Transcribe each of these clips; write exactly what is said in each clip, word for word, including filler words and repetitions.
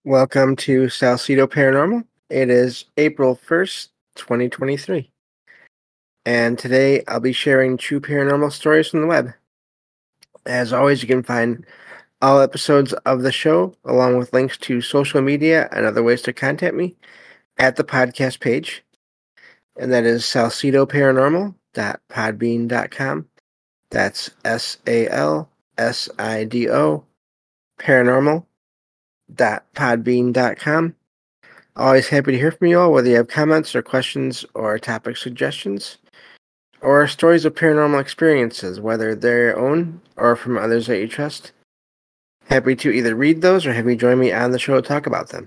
Welcome to Salcedo Paranormal. It is April first, twenty twenty-three. And today I'll be sharing true paranormal stories from the web. As always, you can find all episodes of the show, along with links to social media and other ways to contact me, at the podcast page. And that is salcedo paranormal dot podbean dot com. That's S A L S I D O paranormal dot podbean dot com. Always happy to hear from you all, whether you have comments or questions or topic suggestions, or stories of paranormal experiences, whether they're your own or from others that you trust. Happy to either read those or have you join me on the show to talk about them.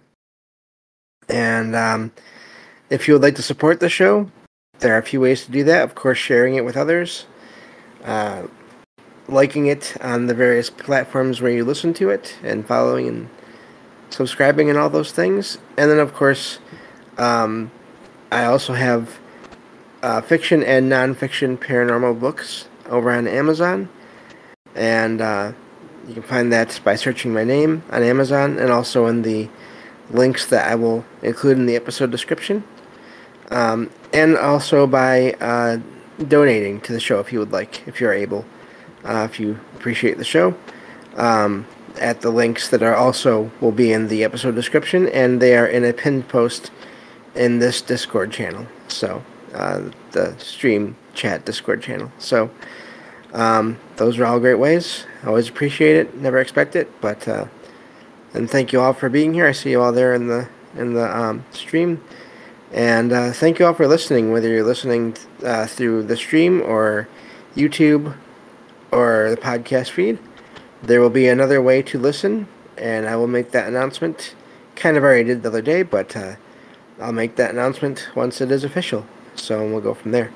And um, if you would like to support the show, there are a few ways to do that. Of course, sharing it with others, uh, liking it on the various platforms where you listen to it, and following and subscribing and all those things. And then, of course, um, I also have uh, fiction and nonfiction paranormal books over on Amazon. And uh, you can find that by searching my name on Amazon and also in the links that I will include in the episode description. Um, and also by uh, donating to the show if you would like, if you're able, uh, if you appreciate the show. Um, at the links that are also will be in the episode description, and they are in a pinned post in this Discord channel. So, uh, the stream chat Discord channel. So, um, those are all great ways. Always appreciate it. Never expect it, but uh, and thank you all for being here. I see you all there in the in the um, stream, and uh, thank you all for listening. Whether you're listening uh, through the stream or YouTube or the podcast feed. There will be another way to listen, and I will make that announcement. Kind of already did the other day, but uh, I'll make that announcement once it is official. So we'll go from there.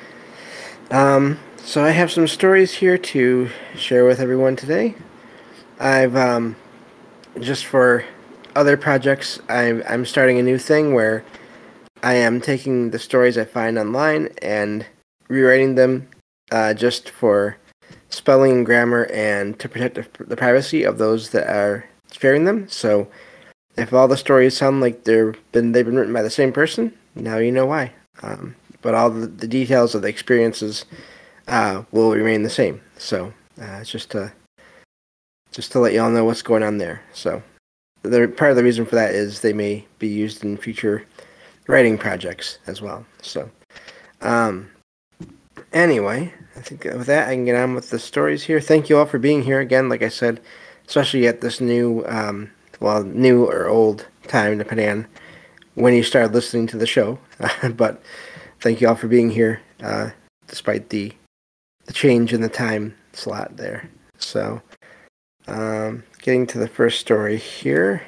Um, so I have some stories here to share with everyone today. I've, um, just for other projects, I'm, I'm starting a new thing where I am taking the stories I find online and rewriting them uh, just for spelling and grammar and to protect the, the privacy of those that are sharing them. So if all the stories sound like they're been they've been written by the same person, now you know why. Um, but all the, the details of the experiences uh, will remain the same. So uh, it's just to just to let you all know what's going on there. So the part of the reason for that is they may be used in future writing projects as well. So um, anyway. I think with that, I can get on with the stories here. Thank you all for being here again, like I said, especially at this new, um, well, new or old time, depending on when you started listening to the show. But thank you all for being here, uh, despite the the change in the time slot there. So, um, getting to the first story here.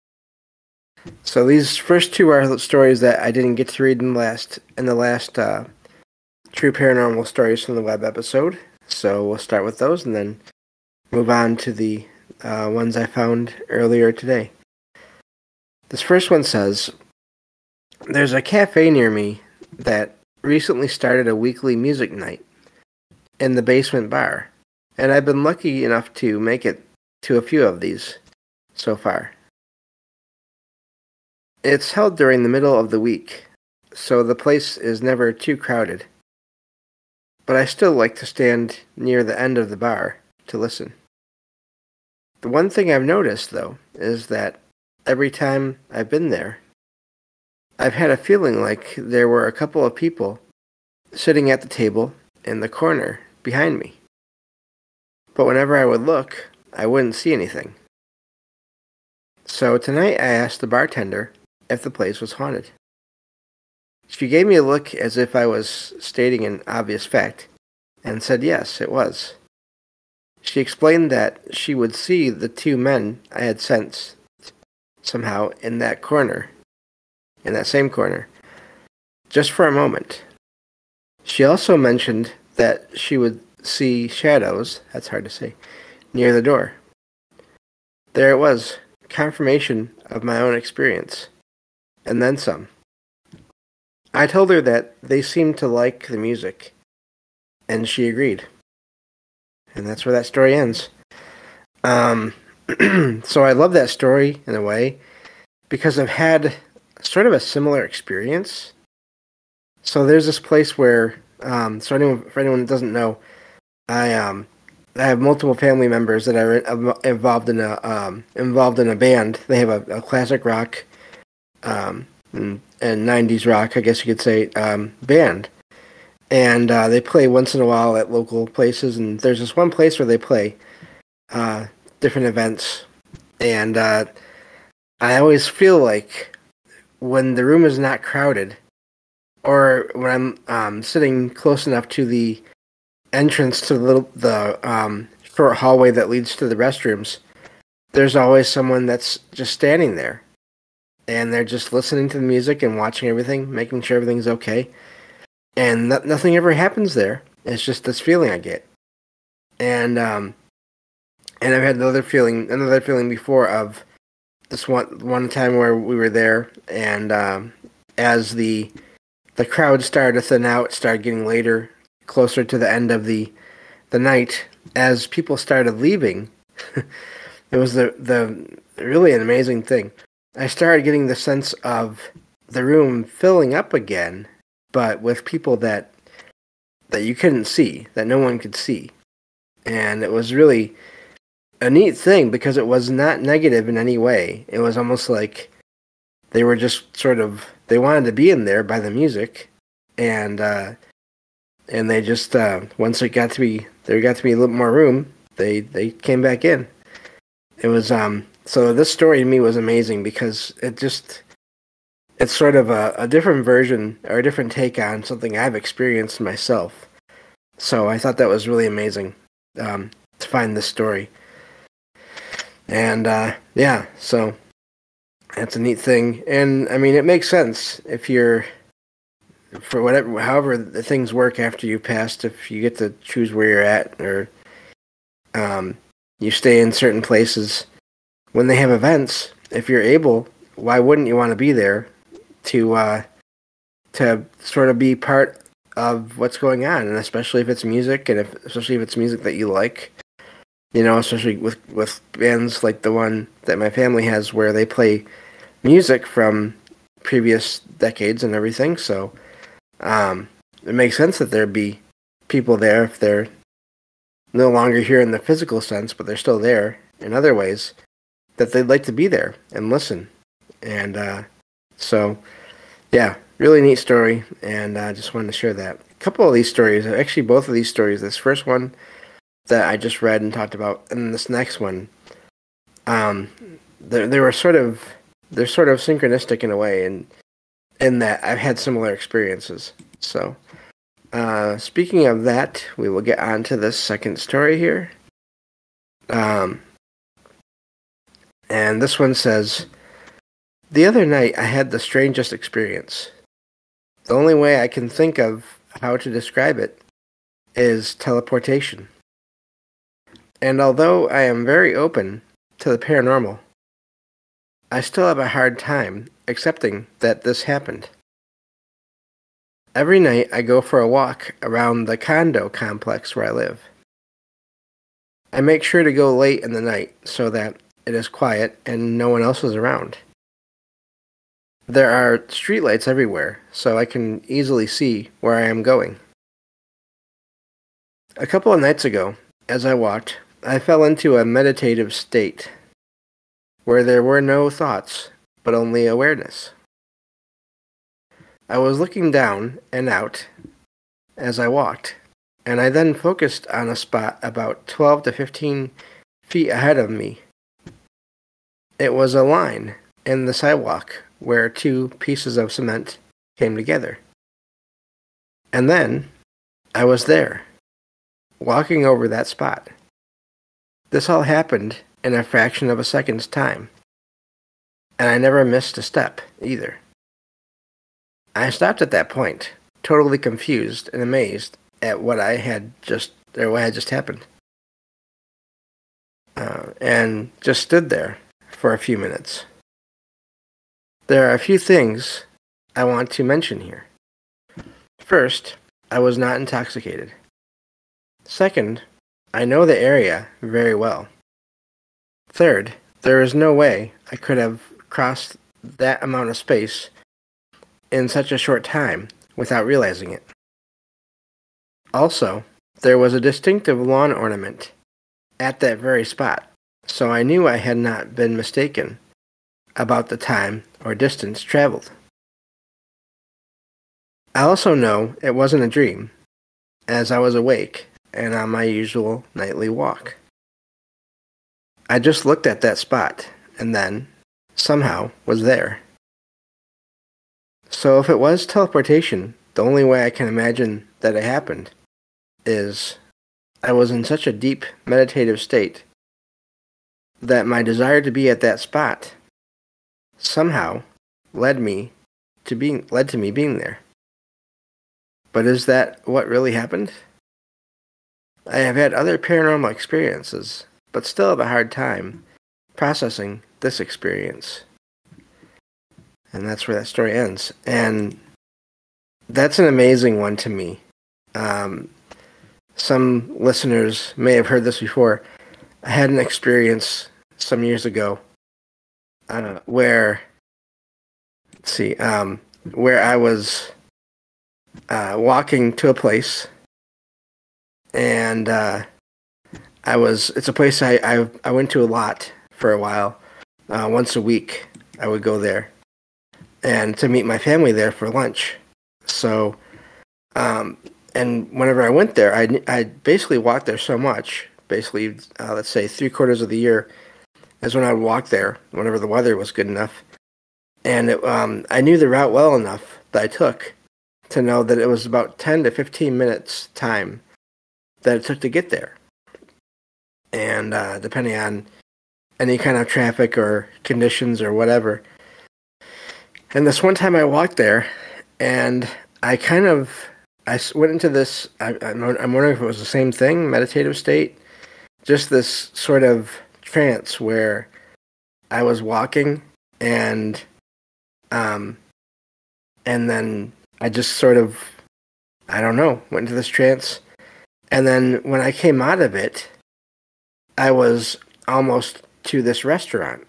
So these first two are stories that I didn't get to read in the last in the last. Uh, True Paranormal Stories from the Web episode. So we'll start with those and then move on to the uh, ones I found earlier today. This first one says, there's a cafe near me that recently started a weekly music night in the basement bar, and I've been lucky enough to make it to a few of these so far. It's held during the middle of the week, so the place is never too crowded. But I still like to stand near the end of the bar to listen. The one thing I've noticed, though, is that every time I've been there, I've had a feeling like there were a couple of people sitting at the table in the corner behind me. But whenever I would look, I wouldn't see anything. So tonight I asked the bartender if the place was haunted. She gave me a look as if I was stating an obvious fact, and said yes, it was. She explained that she would see the two men I had sent somehow in that corner, in that same corner, just for a moment. She also mentioned that she would see shadows, that's hard to say, near the door. There it was, confirmation of my own experience, and then some. I told her that they seemed to like the music, and she agreed. And that's where that story ends. Um, so I love that story in a way. because I've had sort of a similar experience. So there's this place where, um, so anyone, for anyone that doesn't know, I um, I have multiple family members that are involved in a um, involved in a band. They have a, a classic rock, um, and, and nineties rock, I guess you could say, um, band, and uh, they play once in a while at local places. And there's this one place where they play uh, different events, and uh, I always feel like when the room is not crowded, or when I'm um, sitting close enough to the entrance to the little, the um, short hallway that leads to the restrooms, there's always someone that's just standing there, and they're just listening to the music and watching everything, making sure everything's okay, and no- nothing ever happens there. It's just this feeling I get, and um, and I've had another feeling, another feeling before of this one one time where we were there, and um, as the the crowd started to thin out, it started getting later, closer to the end of the the night. As people started leaving, it was the the really an amazing thing. I started getting the sense of the room filling up again, but with people that that you couldn't see, that no one could see, and it was really a neat thing because it was not negative in any way. It was almost like they were just sort of, they wanted to be in there by the music, and uh, and they just uh, once it got to be there got to be a little more room, they they came back in. It was um so this story to me was amazing because it just it's sort of a, a different version or a different take on something I've experienced myself. So I thought that was really amazing um, to find this story. And uh, yeah, so that's a neat thing. And I mean, it makes sense if you're, for whatever, however the things work after you passed, if you get to choose where you're at, or um, you stay in certain places when they have events, if you're able, why wouldn't you want to be there to uh, to sort of be part of what's going on? And especially if it's music, and if especially if it's music that you like. You know, especially with, with bands like the one that my family has where they play music from previous decades and everything. So um, it makes sense that there'd be people there if they're no longer here in the physical sense, but they're still there in other ways, that they'd like to be there and listen. And uh, so, yeah, really neat story, and I uh, just wanted to share that. A couple of these stories, actually both of these stories, this first one that I just read and talked about, and this next one, um, they they were sort of they're sort of synchronistic in a way, and in, in that I've had similar experiences. So, uh, speaking of that, we will get on to this second story here. Um, and this one says, the other night I had the strangest experience. The only way I can think of how to describe it is teleportation. And although I am very open to the paranormal, I still have a hard time accepting that this happened. Every night I go for a walk around the condo complex where I live. I make sure to go late in the night so that it is quiet and no one else is around. There are streetlights everywhere, so I can easily see where I am going. A couple of nights ago, as I walked, I fell into a meditative state where there were no thoughts, but only awareness. I was looking down and out as I walked, and I then focused on a spot about twelve to fifteen feet ahead of me. It was a line in the sidewalk where two pieces of cement came together. And then I was there, walking over that spot. This all happened in a fraction of a second's time, and I never missed a step either. I stopped at that point, totally confused and amazed at what I had just or what had just happened, uh, and just stood there for a few minutes. There are a few things I want to mention here. First, I was not intoxicated. Second, I know the area very well. Third, there is no way I could have crossed that amount of space in such a short time without realizing it. Also, there was a distinctive lawn ornament at that very spot, so I knew I had not been mistaken about the time or distance traveled. I also know it wasn't a dream, as I was awake and on my usual nightly walk. I just looked at that spot and then, somehow, was there. So if it was teleportation, the only way I can imagine that it happened is I was in such a deep meditative state that my desire to be at that spot somehow led me to being led to me being there. But is that what really happened? I have had other paranormal experiences, but still have a hard time processing this experience. And that's where that story ends. And that's an amazing one to me. Um, some listeners may have heard this before. I had an experience some years ago uh, where, let's see, um, where I was uh, walking to a place, and uh, I was, it's a place I, I, I went to a lot for a while. Uh, once a week, I would go there, and to meet my family there for lunch. So, um, and whenever I went there, I, I basically walked there so much, basically, uh, let's say three quarters of the year, is when I would walk there, whenever the weather was good enough. And it, um, I knew the route well enough that I took to know that it was about ten to fifteen minutes time that it took to get there. And uh, depending on any kind of traffic or conditions or whatever. And this one time I walked there, and I kind of, I went into this, I, I'm, I'm wondering if it was the same thing, meditative state, just this sort of trance where I was walking, and, um, and then I just sort of, I don't know, went into this trance. And then when I came out of it, I was almost to this restaurant.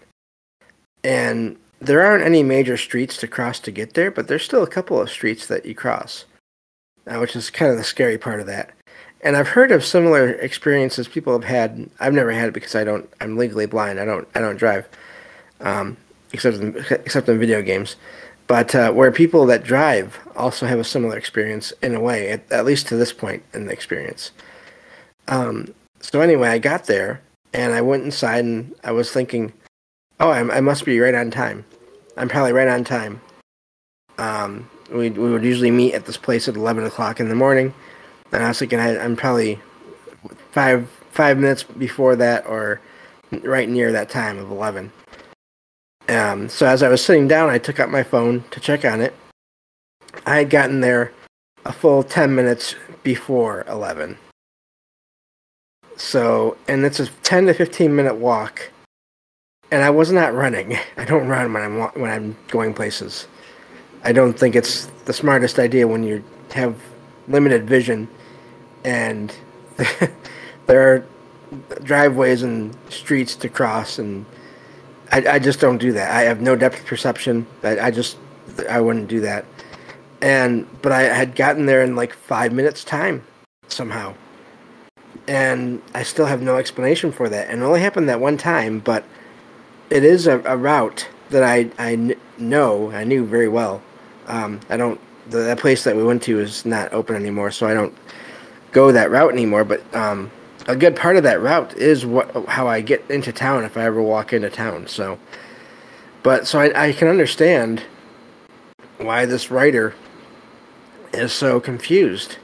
And there aren't any major streets to cross to get there, but there's still a couple of streets that you cross, uh, which is kind of the scary part of that. And I've heard of similar experiences people have had. I've never had it because I don't. I'm legally blind. I don't. I don't drive, um, except in, except in video games. But uh, where people that drive also have a similar experience in a way, at, at least to this point in the experience. Um, so anyway, I got there and I went inside and I was thinking, oh, I, I must be right on time. I'm probably right on time. Um, we we would usually meet at this place at eleven o'clock in the morning, and I was thinking I, I'm probably five five minutes before that or right near that time of eleven. Um, so as I was sitting down, I took out my phone to check on it. I had gotten there a full ten minutes before eleven. So, and it's a ten to fifteen minute walk. And I was not running. I don't run when I'm when I'm going places. I don't think it's the smartest idea when you have limited vision and there are driveways and streets to cross, and I, I just don't do that. I have no depth perception. I, I just I wouldn't do that. And but I had gotten there in like five minutes time somehow, and I still have no explanation for that. And it only happened that one time, but it is a, a route that I, I kn- know, I knew very well. Um, I don't, the, that place that we went to is not open anymore, so I don't go that route anymore, but um, a good part of that route is what how I get into town if I ever walk into town, so. But, so I, I can understand why this writer is so confused,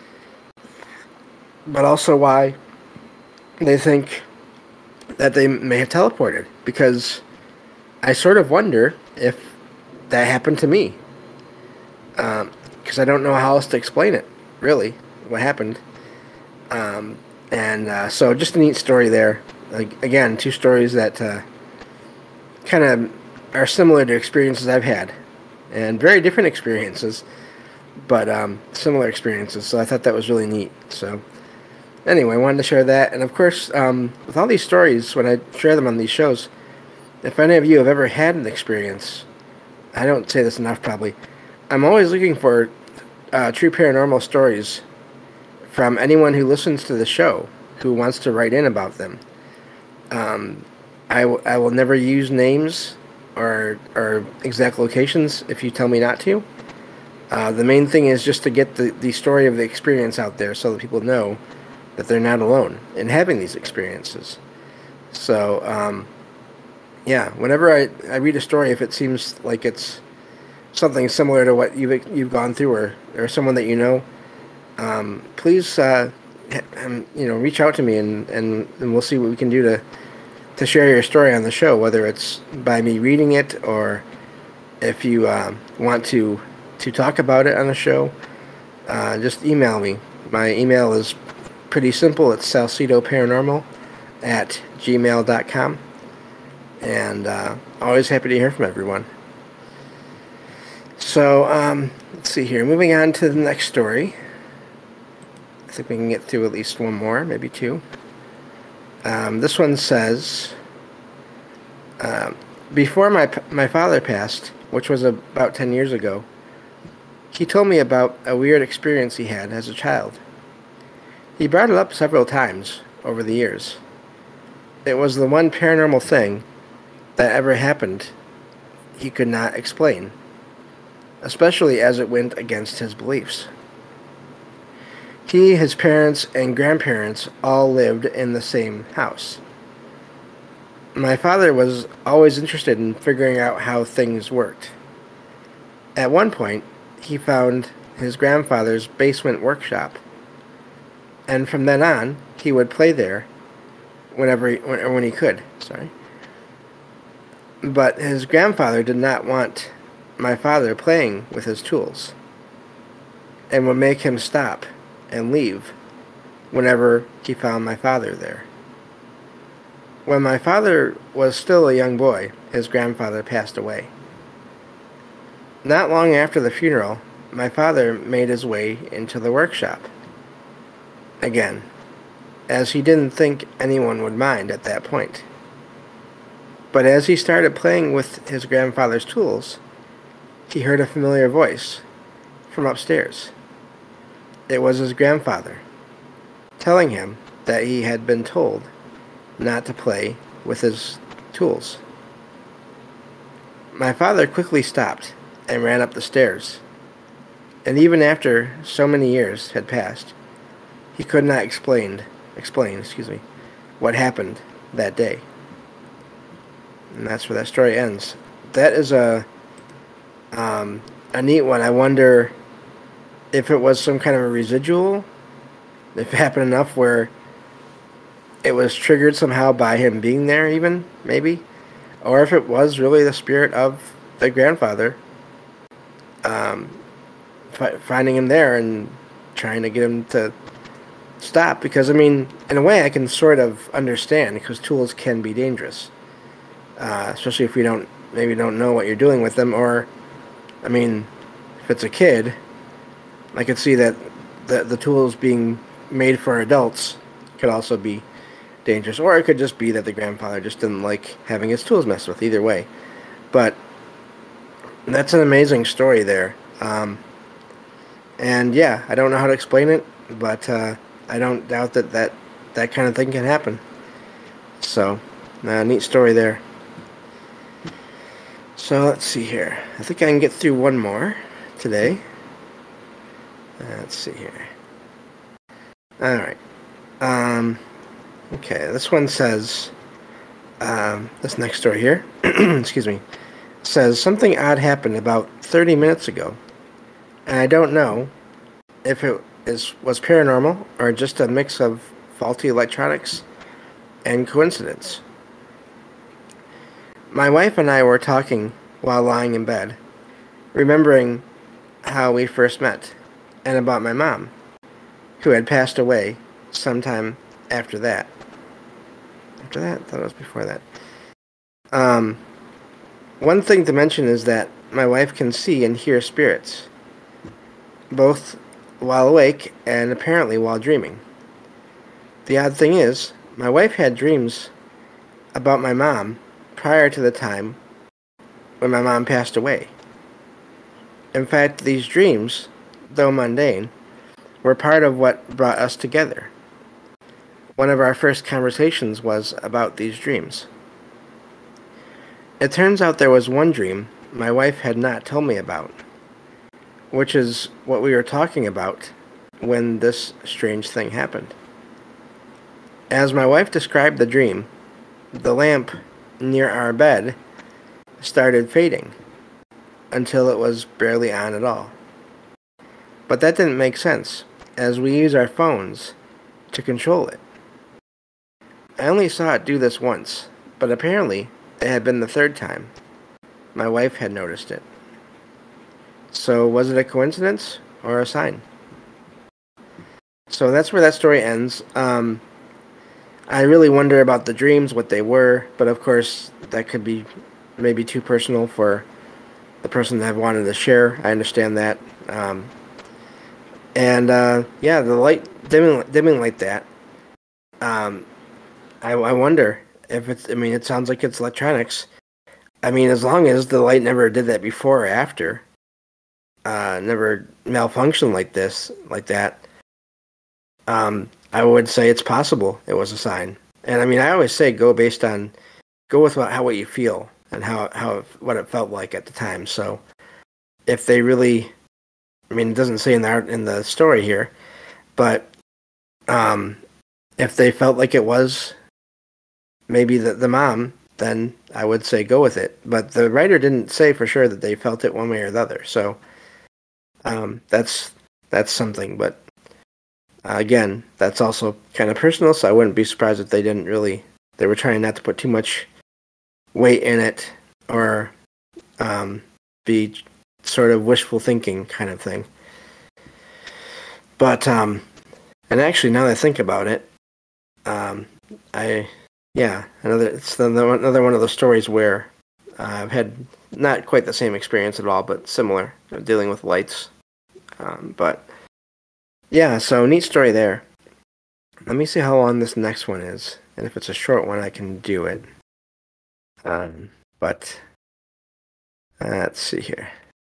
but also why they think that they may have teleported, because I sort of wonder if that happened to me, because um, I don't know how else to explain it, really, what happened. Um, and uh, so just a neat story there. Like, again, two stories that uh, kind of are similar to experiences I've had, and very different experiences, but um, similar experiences, so I thought that was really neat. So anyway, I wanted to share that. And of course, um, with all these stories, when I share them on these shows, if any of you have ever had an experience I don't say this enough probably. I'm always looking for uh, true paranormal stories from anyone who listens to the show who wants to write in about them. Um, I, w- I will never use names or, or exact locations if you tell me not to. Uh, the main thing is just to get the, the story of the experience out there so that people know that they're not alone in having these experiences. So, um, yeah, whenever I, I read a story, if it seems like it's something similar to what you've, you've gone through or, or someone that you know, um, please, uh, um, you know, reach out to me and, and, and we'll see what we can do to, to share your story on the show, whether it's by me reading it or if you uh, want to to talk about it on the show, uh, just email me. My email is pretty simple. It's salcedoparanormal at gmail dot com. And uh, always happy to hear from everyone. So, um, let's see here. Moving on to the next story. I think we can get through at least one more, maybe two. Um, this one says, uh, before my, my father passed, which was about ten years ago, he told me about a weird experience he had as a child. He brought it up several times over the years. It was the one paranormal thing that ever happened he could not explain, especially as it went against his beliefs. He, his parents, and grandparents all lived in the same house. My father was always interested in figuring out how things worked. At one point, he found his grandfather's basement workshop, and from then on, he would play there whenever he, when, when he could. Sorry. But his grandfather did not want my father playing with his tools, and would make him stop and leave whenever he found my father there. When my father was still a young boy, his grandfather passed away. Not long after the funeral, my father made his way into the workshop again, as he didn't think anyone would mind at that point. But as he started playing with his grandfather's tools, he heard a familiar voice from upstairs. It was his grandfather, telling him that he had been told not to play with his tools. My father quickly stopped and ran up the stairs, and even after so many years had passed, he could not explain, explain, excuse me, what happened that day. And that's where that story ends. That is a um, a neat one. I wonder if it was some kind of a residual, if it happened enough where it was triggered somehow by him being there even, maybe, or if it was really the spirit of the grandfather um, fi- finding him there and trying to get him to stop. Because, I mean, in a way I can sort of understand, because tools can be dangerous, uh, especially if you don't, maybe don't know what you're doing with them, or, I mean, if it's a kid, I could see that the, the tools being made for adults could also be dangerous, or it could just be that the grandfather just didn't like having his tools messed with. Either way, but that's an amazing story there. Um, and yeah, I don't know how to explain it, but uh, I don't doubt that, that that kind of thing can happen. So, uh, neat story there. So let's see here. I think I can get through one more today. Uh, let's see here. All right. Um, okay, this one says, um, this next story here, excuse me, says something odd happened about thirty minutes ago, and I don't know if it is was paranormal or just a mix of faulty electronics and coincidence. My wife and I were talking while lying in bed, remembering how we first met, and about my mom, who had passed away sometime after that. After that? I thought it was before that. Um, one thing to mention is that my wife can see and hear spirits, both while awake and apparently while dreaming. The odd thing is, my wife had dreams about my mom prior to the time when my mom passed away. In fact, these dreams, though mundane, were part of what brought us together. One of our first conversations was about these dreams. It turns out there was one dream my wife had not told me about, which is what we were talking about when this strange thing happened. As my wife described the dream, the lamp near our bed started fading until it was barely on at all. But that didn't make sense, as we use our phones to control it. I only saw it do this once, but apparently it had been the third time. My wife had noticed it. So was it a coincidence or a sign? So that's where that story ends. Um, I really wonder about the dreams, what they were, but of course that could be maybe too personal for the person that wanted to share. I understand that. Um, and uh, yeah, the light dimming, dimming like that. Um, I, I wonder if it's. I mean, it sounds like it's electronics. I mean, as long as the light never did that before or after, uh, never malfunctioned like this, like that. Um, I would say it's possible it was a sign. And I mean, I always say go based on, go with what, how what you feel and how how what it felt like at the time. So, if they really, I mean, it doesn't say in the in the story here, but um, if they felt like it was maybe the the mom, then I would say go with it. But the writer didn't say for sure that they felt it one way or the other. So, um, that's that's something. But uh, again, that's also kind of personal. So I wouldn't be surprised if they didn't really. They were trying not to put too much weight in it or um, be sort of wishful thinking kind of thing. But um, and actually, now that I think about it, um, I yeah another it's another another one of those stories where uh, I've had not quite the same experience at all, but similar, you know, dealing with lights. Um, but yeah, so neat story there. Let me see how long this next one is, and if it's a short one, I can do it. Um, but uh, let's see here.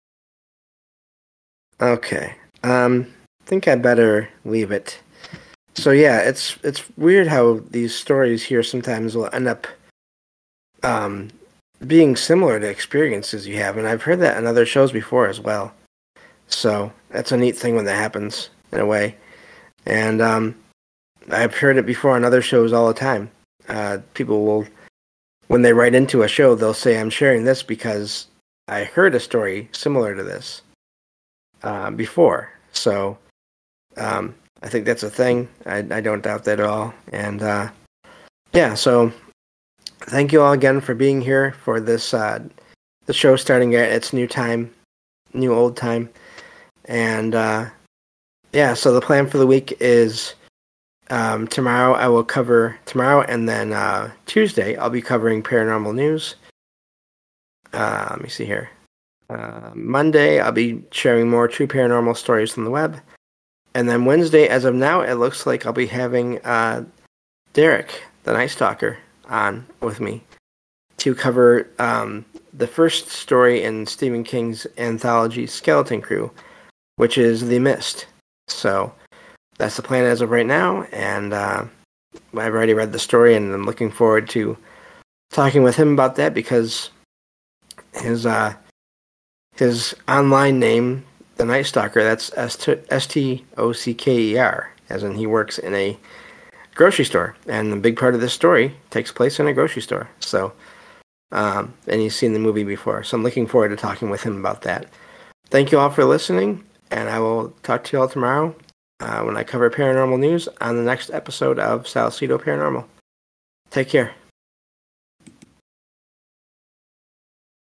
Okay. Um, I think I better leave it. So yeah, it's it's weird how these stories here sometimes will end up um, being similar to experiences you have, and I've heard that in other shows before as well. So that's a neat thing when that happens in a way, and um, I've heard it before on other shows all the time. Uh, people will, when they write into a show, they'll say, "I'm sharing this because I heard a story similar to this uh, before." So um, I think that's a thing. I, I don't doubt that at all. And uh, yeah, so thank you all again for being here for this uh, the show starting at its new time, new old time. And uh, yeah, so the plan for the week is um, tomorrow I will cover tomorrow, and then uh, Tuesday I'll be covering paranormal news. Uh, let me see here. Uh, Monday, I'll be sharing more true paranormal stories from the web. And then Wednesday, as of now, it looks like I'll be having uh, Derek, the Night Stalker, on with me to cover um, the first story in Stephen King's anthology Skeleton Crew, which is The Mist. So that's the plan as of right now, and uh, I've already read the story, and I'm looking forward to talking with him about that because his... Uh, His online name, The Night Stalker, that's S T O C K E R, as in he works in a grocery store. And a big part of this story takes place in a grocery store. So, um, and he's seen the movie before. So I'm looking forward to talking with him about that. Thank you all for listening, and I will talk to you all tomorrow uh, when I cover paranormal news on the next episode of Salcedo Paranormal. Take care.